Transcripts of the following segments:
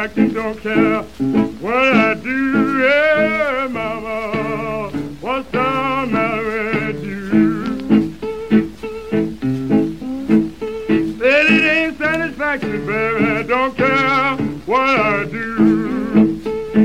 satisfaction, don't care what I do. Yeah, mama, what's the matter with you? Said it ain't satisfaction, baby, don't care what I do.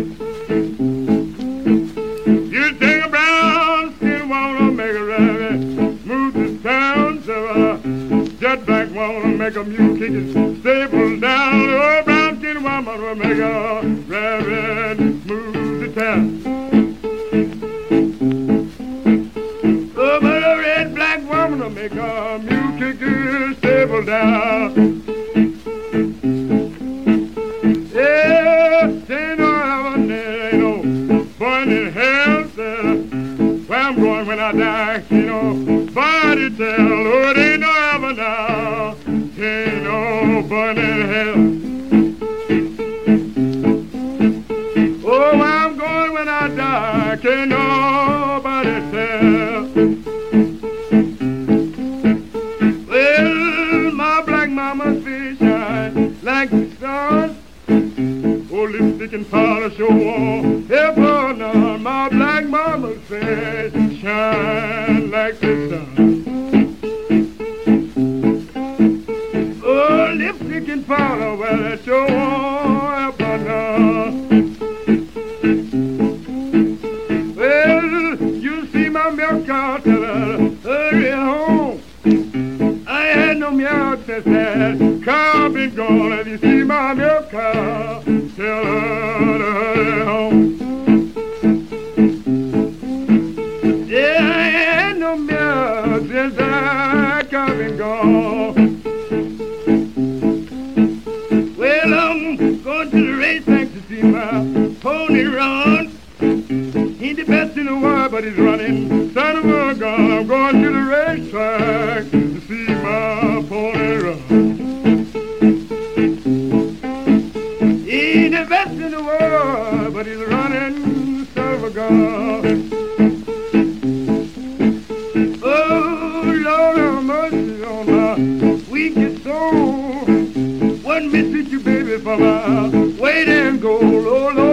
You take a brown skin woman, make a rabbit, move to town, so jet black woman, make a mule kick it, stable down. Oh, brown skin woman will make a rabbit move to town. Oh, but a red black woman will make a mule kick it, stable down. Yeah, ain't no heaven, there ain't no fun in hell, said, where I'm going when I die, you know, body tell, oh, it ain't no heaven now, ain't no fun in hell. Oh, where I'm going when I die, can't nobody tell. Well, my black mama's face shine like the stars. Oh, lipstick and polish, oh, heaven on my black mama's face shine like the sun. Oh, lipstick and polish, well, it's your heaven on. Well, you see my milk cow, tell her, hurry home. I ain't had no milk since that cow been gone. If you see my milk cow, tell her to hurry home. Yeah, I ain't had no milk since that cow been gone. Well, I'm going to the racetrack to see my pony run. He's the best in the world, but he's running son of a gun. I'm going to the racetrack to see my pony run. He's the best in the world, but he's running son of a gun. Oh, Lord have mercy on my weakest soul. One miss you, baby, for my weight and gold. Oh, Lord.